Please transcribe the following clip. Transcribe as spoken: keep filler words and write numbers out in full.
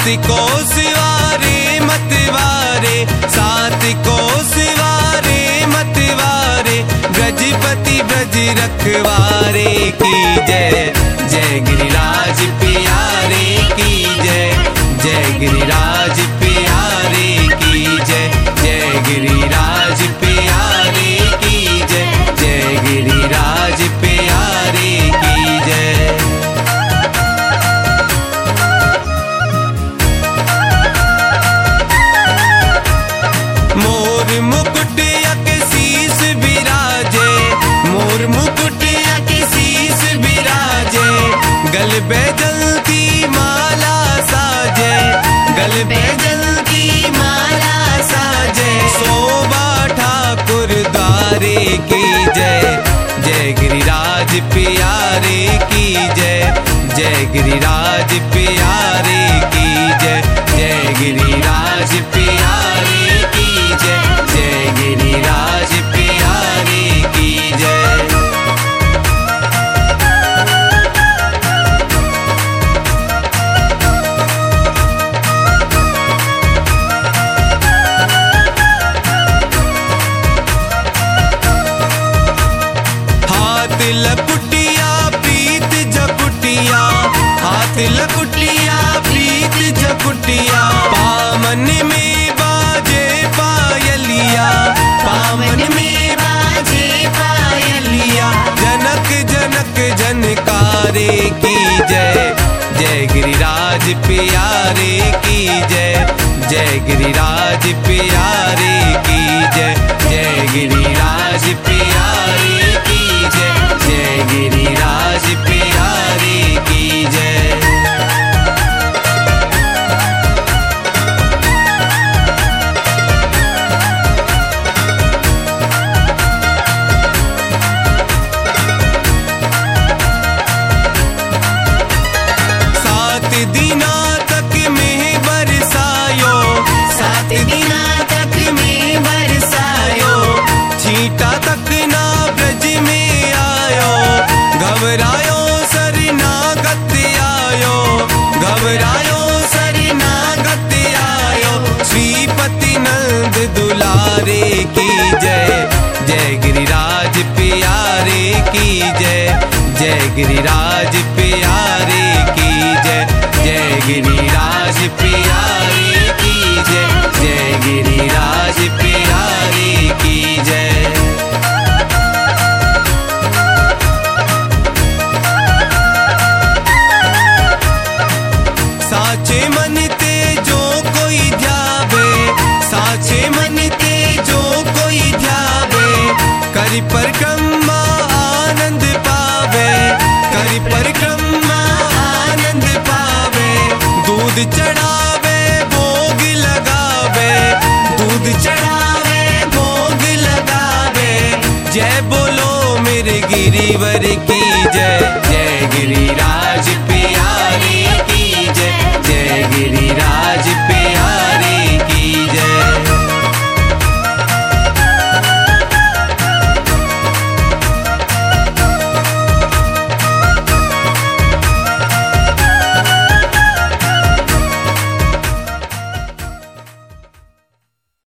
सात को सिवारे मतवारे, सात को सिवारे मतवारे, गजपति ब्रज रखवारे की जय। जय गिरिराज प्यारे की जय, जय गिरिराज प्यारे की जय, जय गिरिराज प्यारे की जय, जय गिरिराज प्यारे की जय। मोर मुकुटिया के शीस विराजे, मोर मुकुटिया के शीस विराजे, गल पे जलती माला साजे, गल पे जलती माला साजे, शोभा ठाकुर द्वारे की जय। जय गिरिराज प्यारे की जय, जय गिरिराज प्यारे की जय, जय गिरिराज प्यारे की जय, जय गिरिराज प्यारे की जय। हाथ लकुटिया प्रीत जकुटिया, हाथ लकुटिया प्रीत जकुटिया, पामन में बाजे पायलिया, पामन में बाजे पायलिया, जनक जनक जनकारे की जय। जय गिरिराज प्यारे की जय, जय गिरिराज प्यारे की जय, जय गिरिराज प्यारे की जय, जय गिरिराज प्यारे की जय। सात दिना तक में बरसायो, सात दिना तक में बरसायो, छींटा तक ना ब्रज में आयो, घबरायो शरणागत आयो, घबरायो शरणागत आयो, श्रीपति नंद दुलारे की जय। जय गिरिराज प्यारे की जय, जय गिरिराज प्यारे की जय, जय गिरिराज प्यारे की जय, जय गिरिराज प्यारे की जय। साचे मन ते जो कोई ध्यावे, साचे मन ते जो कोई ध्यावे, करि परिक्रमा आनंद पावे, करि परिक्रमा आनंद पावे, दूध चढ़ावे भोग लगावे, दूध चढ़ावे भोग लगावे, जय बोलो मेरे गिरिवर की